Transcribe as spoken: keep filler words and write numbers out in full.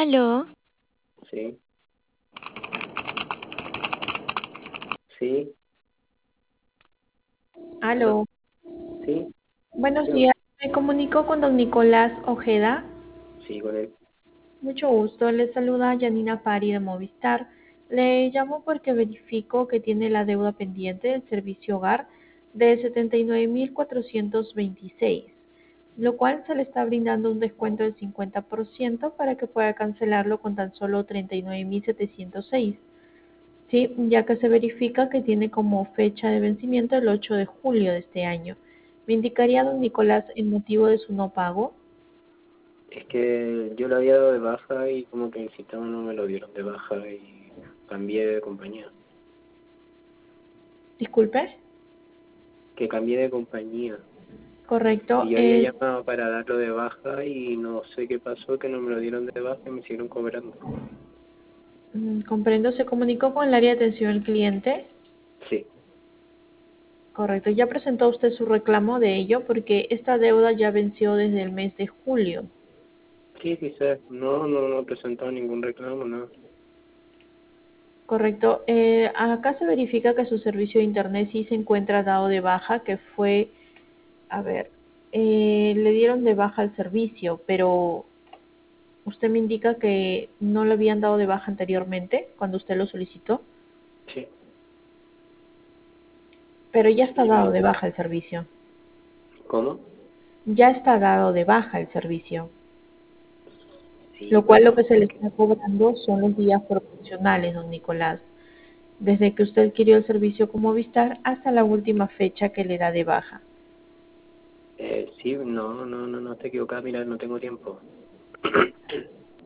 Aló, Sí, sí, aló, aló. sí, Buenos dígame. días. Me comunico con don Nicolás Ojeda. Sí, con él. Mucho gusto. Le saluda Janina Pari de Movistar. Le llamo porque verifico que tiene la deuda pendiente del servicio hogar de setenta y nueve mil cuatrocientos veintiséis, lo cual se le está brindando un descuento del cincuenta por ciento para que pueda cancelarlo con tan solo treinta y nueve mil setecientos seis. Sí, ya que se verifica que tiene como fecha de vencimiento el ocho de julio de este año. ¿Me indicaría, don Nicolás, el motivo de su no pago? Es que yo lo había dado de baja y como que el sistema no me lo dieron de baja y cambié de compañía. Disculpe. Que cambié de compañía. Correcto. Y yo había Eh, llamado para darlo de baja y no sé qué pasó, que no me lo dieron de baja y me siguieron cobrando. mm, comprendo, se comunicó con el área de atención al cliente. Sí, Correcto. Ya presentó usted su reclamo de ello porque esta deuda ya venció desde el mes de julio. sí, quizás. No, no, no he presentado ningún reclamo, no. Correcto. Eh, acá se verifica que su servicio de internet sí se encuentra dado de baja, que fue, a ver, eh, le dieron de baja el servicio, pero usted me indica que no le habían dado de baja anteriormente cuando usted lo solicitó, Sí, pero ya está y dado de baja el servicio. ¿cómo? Ya está dado de baja el servicio, Sí, lo cual lo pero que se le es que está cobrando son los días proporcionales, don Nicolás, desde que usted adquirió el servicio con Movistar hasta la última fecha que le da de baja. eh, sí, no, no, no, no te equivocas, mira, no tengo tiempo.